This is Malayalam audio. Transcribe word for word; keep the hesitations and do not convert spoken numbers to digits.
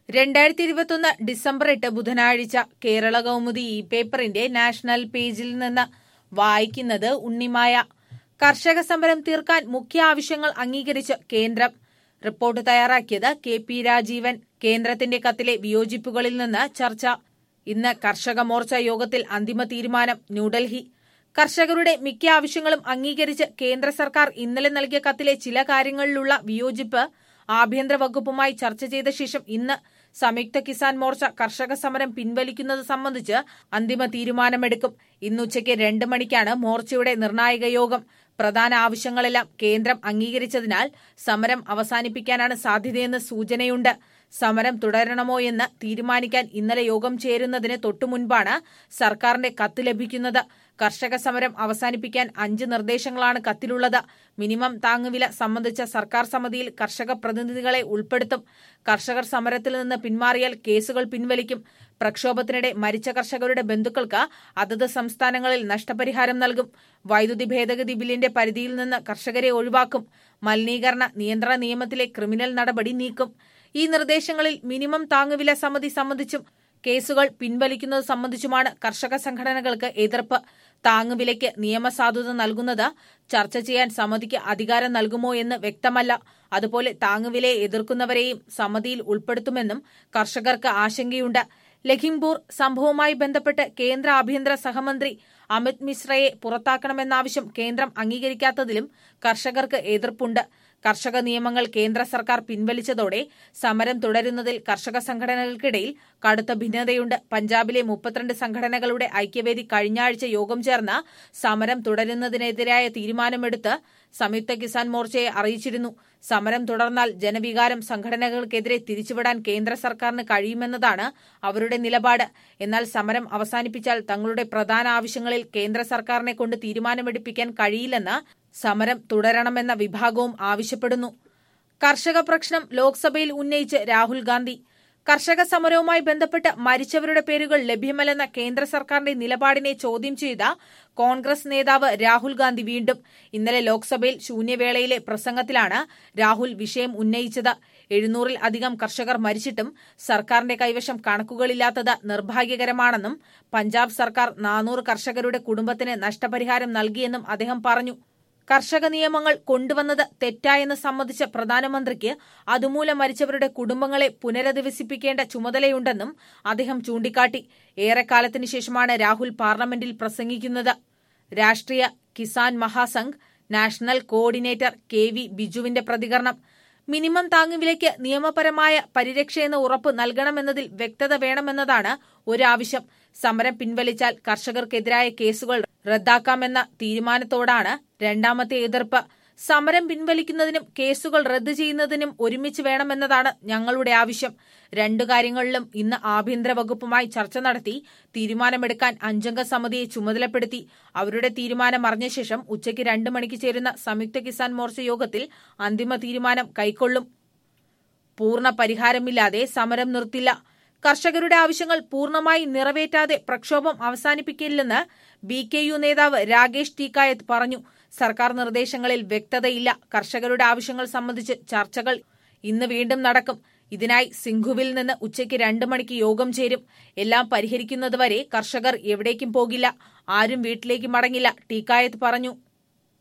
രണ്ടായിരത്തി ഇരുപത്തൊന്ന് ഡിസംബർ എട്ട് ബുധനാഴ്ച കേരള കൗമുദി ഇ പേപ്പറിന്റെ നാഷണൽ പേജിൽ നിന്ന് വായിക്കുന്നത് ഉണ്ണിമായ. കർഷക സമരം തീർക്കാൻ മുഖ്യ ആവശ്യങ്ങൾ അംഗീകരിച്ച് കേന്ദ്രം. റിപ്പോർട്ട് തയ്യാറാക്കിയത് കെ പി രാജീവൻ. കേന്ദ്രത്തിന്റെ കത്തിലെ വിയോജിപ്പുകളിൽ നിന്ന് ചർച്ച. ഇന്ന് കർഷക മോർച്ച യോഗത്തിൽ അന്തിമ തീരുമാനം. ന്യൂഡൽഹി. കർഷകരുടെ മിക്ക ആവശ്യങ്ങളും അംഗീകരിച്ച് കേന്ദ്ര സർക്കാർ ഇന്നലെ നൽകിയ കത്തിലെ ചില കാര്യങ്ങളിലുള്ള വിയോജിപ്പ് ആഭ്യന്തര വകുപ്പുമായി ചർച്ച ചെയ്ത ശേഷം ഇന്ന് സംയുക്ത കിസാൻ മോർച്ച കർഷക സമരം പിൻവലിക്കുന്നത് സംബന്ധിച്ച് അന്തിമ തീരുമാനമെടുക്കും. ഇന്നുച്ചയ്ക്ക് രണ്ട് മണിക്കാണ് മോർച്ചയുടെ നിർണായക യോഗം. പ്രധാന ആവശ്യങ്ങളെല്ലാം കേന്ദ്രം അംഗീകരിച്ചതിനാൽ സമരം അവസാനിപ്പിക്കാനാണ് സാധ്യതയെന്ന് സൂചനയുണ്ട്. സമരം തുടരണമോ എന്ന് തീരുമാനിക്കാൻ ഇന്നലെ യോഗം ചേരുന്നതിന് തൊട്ടുമുൻപാണ് സർക്കാരിന്റെ കത്ത് ലഭിക്കുന്നത്. കർഷക സമരം അവസാനിപ്പിക്കാൻ അഞ്ച് നിർദ്ദേശങ്ങളാണ് കത്തിലുള്ളത്. മിനിമം താങ്ങുവില സംബന്ധിച്ച സർക്കാർ സമിതിയിൽ കർഷക പ്രതിനിധികളെ ഉൾപ്പെടുത്തും. കർഷകർ സമരത്തിൽ നിന്ന് പിന്മാറിയാൽ കേസുകൾ പിൻവലിക്കും. പ്രക്ഷോഭത്തിനിടെ മരിച്ച കർഷകരുടെ ബന്ധുക്കൾക്ക് അതത് സംസ്ഥാനങ്ങളിൽ നഷ്ടപരിഹാരം നൽകും. വൈദ്യുതി ഭേദഗതി ബില്ലിന്റെ പരിധിയിൽ നിന്ന് കർഷകരെ ഒഴിവാക്കും. മലിനീകരണ നിയന്ത്രണ നിയമത്തിലെ ക്രിമിനൽ നടപടി നീക്കും. ഈ നിർദ്ദേശങ്ങളിൽ മിനിമം താങ്ങുവില സമിതി സംബന്ധിച്ചും കേസുകൾ പിൻവലിക്കുന്നത് സംബന്ധിച്ചുമാണ് കർഷക സംഘടനകൾക്ക് എതിർപ്പ്. താങ്ങുവിലയ്ക്ക് നിയമസാധുത നൽകുന്നത് ചർച്ച ചെയ്യാൻ സമിതിക്ക് അധികാരം നൽകുമോ എന്ന് വ്യക്തമല്ല. അതുപോലെ താങ്ങുവിലയെ എതിർക്കുന്നവരെയും സമിതിയിൽ ഉൾപ്പെടുത്തുമെന്നും കർഷകർക്ക് ആശങ്കയുണ്ട്. ലഖിംപൂർ സംഭവവുമായി ബന്ധപ്പെട്ട് കേന്ദ്ര ആഭ്യന്തര സഹമന്ത്രി അമിത് മിശ്രയെ പുറത്താക്കണമെന്ന ആവശ്യം കേന്ദ്രം അംഗീകരിക്കാത്തതിലും കർഷകർക്ക് എതിർപ്പുണ്ട്. കർഷക നിയമങ്ങൾ കേന്ദ്ര സർക്കാർ പിൻവലിച്ചതോടെ സമരം തുടരുന്നതിൽ കർഷക സംഘടനകൾക്കിടയിൽ കടുത്ത ഭിന്നതയുണ്ട്. പഞ്ചാബിലെ മുപ്പത്തിരണ്ട് സംഘടനകളുടെ ഐക്യവേദി കഴിഞ്ഞയാഴ്ച യോഗം ചേർന്ന് സമരം തുടരുന്നതിനെതിരായ തീരുമാനമെടുത്ത് സംയുക്ത കിസാൻ മോർച്ചയെ അറിയിച്ചിരുന്നു. സമരം തുടർന്നാൽ ജനവികാരം സംഘടനകൾക്കെതിരെ തിരിച്ചുവിടാൻ കേന്ദ്ര സർക്കാരിന് കഴിയുമെന്നതാണ് അവരുടെ നിലപാട്. എന്നാൽ സമരം അവസാനിപ്പിച്ചാൽ തങ്ങളുടെ പ്രധാന ആവശ്യങ്ങളിൽ കേന്ദ്ര സർക്കാരിനെ കൊണ്ട് തീരുമാനമെടുപ്പിക്കാൻ കഴിയില്ലെന്ന് സമരം തുടരണമെന്ന വിഭാഗവും ആവശ്യപ്പെടുന്നു. കർഷക പ്രശ്നം ലോക്സഭയിൽ ഉന്നയിച്ച് രാഹുൽ ഗാന്ധി. കർഷക സമരവുമായി ബന്ധപ്പെട്ട് മരിച്ചവരുടെ പേരുകൾ ലഭ്യമല്ലെന്ന കേന്ദ്ര സർക്കാരിന്റെ നിലപാടിനെ ചോദ്യം ചെയ്ത കോൺഗ്രസ് നേതാവ് രാഹുൽ ഗാന്ധി വീണ്ടും ഇന്നലെ ലോക്സഭയിൽ ശൂന്യവേളയിലെ പ്രസംഗത്തിലാണ് രാഹുൽ വിഷയം ഉന്നയിച്ചത്. എഴുന്നൂറിൽ അധികം കർഷകർ മരിച്ചിട്ടും സർക്കാരിന്റെ കൈവശം കണക്കുകളില്ലാത്തത് നിർഭാഗ്യകരമാണെന്നും പഞ്ചാബ് സർക്കാർ നാനൂറ് കർഷകരുടെ കുടുംബത്തിന് നഷ്ടപരിഹാരം നൽകിയെന്നും അദ്ദേഹം പറഞ്ഞു. കർഷക നിയമങ്ങൾ കൊണ്ടുവന്നത് തെറ്റായെന്ന് സമ്മതിച്ച പ്രധാനമന്ത്രിക്ക് അതുമൂലം മരിച്ചവരുടെ കുടുംബങ്ങളെ പുനരധിവസിപ്പിക്കേണ്ട ചുമതലയുണ്ടെന്നും അദ്ദേഹം ചൂണ്ടിക്കാട്ടി. ഏറെക്കാലത്തിനു ശേഷമാണ് രാഹുൽ പാർലമെന്റിൽ പ്രസംഗിക്കുന്നത്. Rashtriya Kisan Mahasangh national coordinator K V ബിജുവിന്റെ പ്രതികരണം. മിനിമം താങ്ങുവിലയ്ക്ക് നിയമപരമായ പരിരക്ഷയെന്ന ഉറപ്പ് നൽകണമെന്നതിൽ വ്യക്തത വേണമെന്നതാണ് ഒരാവശ്യം. സമരം പിൻവലിച്ചാൽ കർഷകർക്കെതിരായ കേസുകൾ റദ്ദാക്കാമെന്ന തീരുമാനത്തോടാണ് രണ്ടാമത്തെ എതിർപ്പ്. സമരം പിൻവലിക്കുന്നതിനും കേസുകൾ റദ്ദ് ചെയ്യുന്നതിനും ഒരുമിച്ച് വേണമെന്നതാണ് ഞങ്ങളുടെ ആവശ്യം. രണ്ടു കാര്യങ്ങളിലും ഇന്ന് ആഭ്യന്തര വകുപ്പുമായി ചർച്ച നടത്തി തീരുമാനമെടുക്കാൻ അഞ്ചംഗ സമിതിയെ ചുമതലപ്പെടുത്തി. അവരുടെ തീരുമാനം അറിഞ്ഞ ശേഷം ഉച്ചയ്ക്ക് രണ്ട് മണിക്ക് ചേരുന്ന സംയുക്ത കിസാൻ മോർച്ച യോഗത്തിൽ അന്തിമ തീരുമാനം കൈക്കൊള്ളും. പൂർണ്ണ പരിഹാരമില്ലാതെ സമരം നിർത്തില്ല. കർഷകരുടെ ആവശ്യങ്ങൾ പൂർണ്ണമായി നിറവേറ്റാതെ പ്രക്ഷോഭം അവസാനിപ്പിക്കില്ലെന്ന് ബി കെ യു നേതാവ് രാകേഷ് ടീക്കായത്ത് പറഞ്ഞു. സർക്കാർ നിർദ്ദേശങ്ങളിൽ വ്യക്തതയില്ല. കർഷകരുടെ ആവശ്യങ്ങൾ സംബന്ധിച്ച് ചർച്ചകൾ ഇന്ന് വീണ്ടും നടക്കും. ഇതിനായി സിംഘുവിൽ നിന്ന് ഉച്ചയ്ക്ക് രണ്ട് മണിക്ക് യോഗം ചേരും. എല്ലാം പരിഹരിക്കുന്നതുവരെ കർഷകർ എവിടേക്കും പോകില്ല. ആരും വീട്ടിലേക്ക് മടങ്ങില്ല, ടീക്കായത്ത് പറഞ്ഞു.